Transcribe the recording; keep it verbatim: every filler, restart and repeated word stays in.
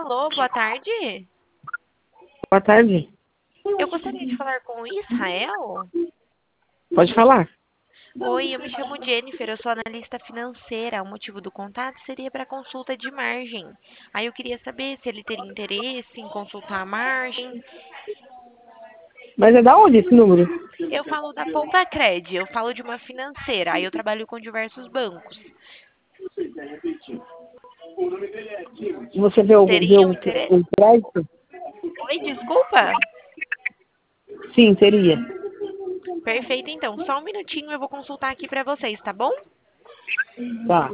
Alô, boa tarde. Boa tarde. Eu gostaria de falar com o Israel. Pode falar. Oi, eu me chamo Jennifer, eu sou analista financeira. O motivo do contato seria para consulta de margem. Aí eu queria saber se ele teria interesse em consultar a margem. Mas é da onde esse número? Eu falo da Poupacred, eu falo de uma financeira. Aí eu trabalho com diversos bancos. Você vê o, vê Teria um o, interesse? o crédito? Oi, desculpa. Sim, teria. Perfeito, então. Só um minutinho, eu vou consultar aqui para vocês, tá bom? Tá.